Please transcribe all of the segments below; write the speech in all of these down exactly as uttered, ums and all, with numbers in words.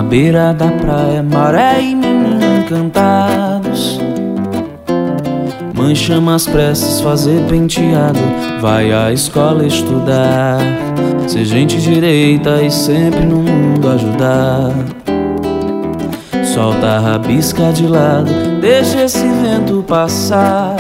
beira da praia, maré e menino encantados. Mãe chama às pressas, fazer penteado, vai à escola estudar, ser gente direita e sempre no mundo ajudar. Solta a rabisca de lado, deixa esse vento passar.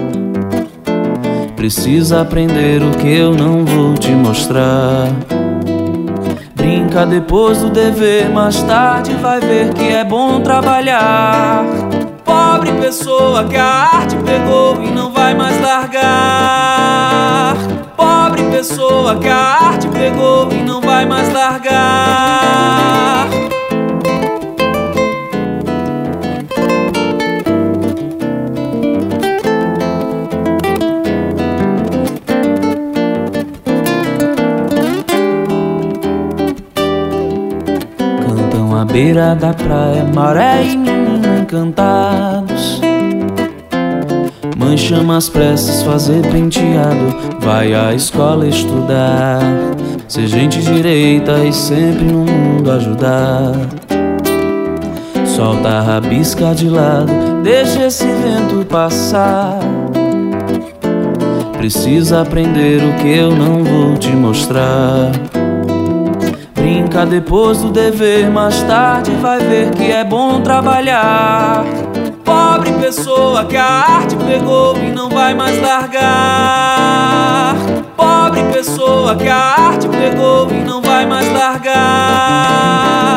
Precisa aprender o que eu não vou te mostrar. Brinca depois do dever, mais tarde vai ver que é bom trabalhar. Pobre pessoa que a arte pegou e não vai mais largar. Pobre pessoa que a arte pegou e não vai mais largar. Cantam à beira da praia, maré e menino encantados. Mãe chama às pressas, fazer penteado, vai à escola estudar, ser gente direita e sempre no mundo ajudar. Solta a rabisca de lado, deixa esse vento passar. Precisa aprender o que eu não vou te mostrar. Brinca depois do dever, mais tarde vai ver que é bom trabalhar. Pobre pessoa que a arte pegou e não vai mais largar. Pobre pessoa que a arte pegou e não vai mais largar.